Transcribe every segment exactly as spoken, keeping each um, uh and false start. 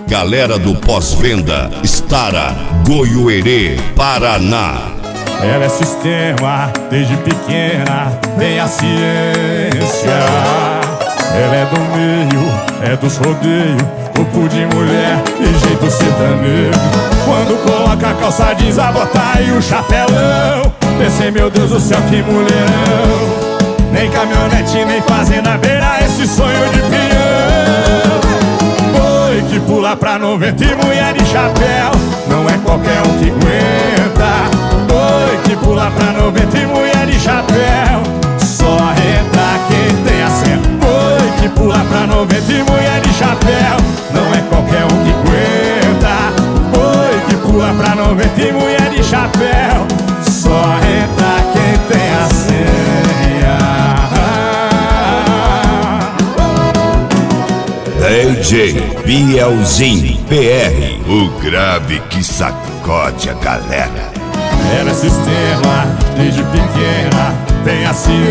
Galera do Pós-Venda, Stara, Goiuerê, Paraná. Ela é sistema, desde pequena tem a ciência. Ela é do meio, é dos rodeios, corpo de mulher e jeito sertanejo. Quando coloca a calça jeans, a bota e o chapelão, pensei, meu Deus do céu, que mulherão. Nem caminhonete, nem fazenda beira esse sonho de peão. Boi que pula pra noventa e mulher de chapéu, não é qualquer um que aguenta. Boi que pula pra noventa e mulher de chapéu, só entra quem tem a senha. Boi que pula pra noventa e mulher de chapéu, não é qualquer um que aguenta. Boi que pula pra noventa e mulher de chapéu, só entra quem tem a senha. D J Bielzinho P R, o grave que sacode a galera. Ela é sistema, desde pequena tem a ciência.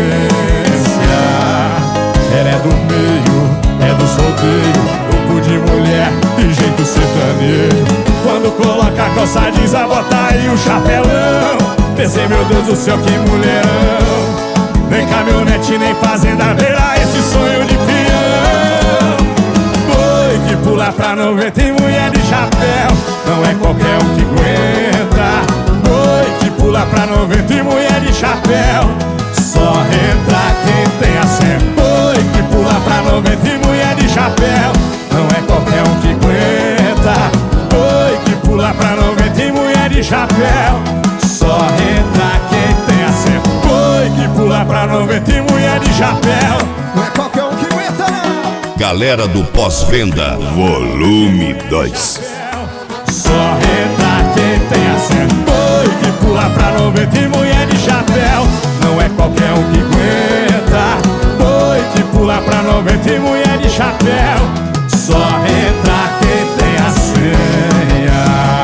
Ela é do meio, é do solteiro, corpo de mulher e jeito sertanejo. Quando coloca a calça jeans, a bota e o chapelão, pensei, meu Deus do céu, que mulherão. Nem caminhonete, nem fazenda beira esse sonho de peão. Boi que pula pra noventa e mulher de chapéu, não é qualquer um que aguenta. Boi que pula pra noventa e mulher de chapéu, só entra quem tem a senha. Boi que pula pra noventa e mulher de chapéu, não é qualquer um que aguenta. Boi que pula pra noventa e mulher de chapéu, só entra quem tem a senha. Boi que pula pra noventa e mulher de chapéu, não é qualquer um que aguenta, não. Galera do Pós-Venda, volume dois. Só entra quem tem a senha. Boi que pula pra noventa e mulher de chapéu, não é qualquer um que aguenta. Boi que pula pra noventa e mulher de chapéu, só entra quem tem a senha.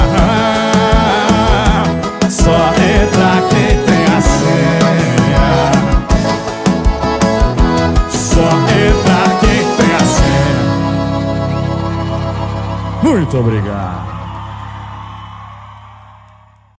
Só entra quem tem a senha. Só entra quem tem a senha. Muito obrigado.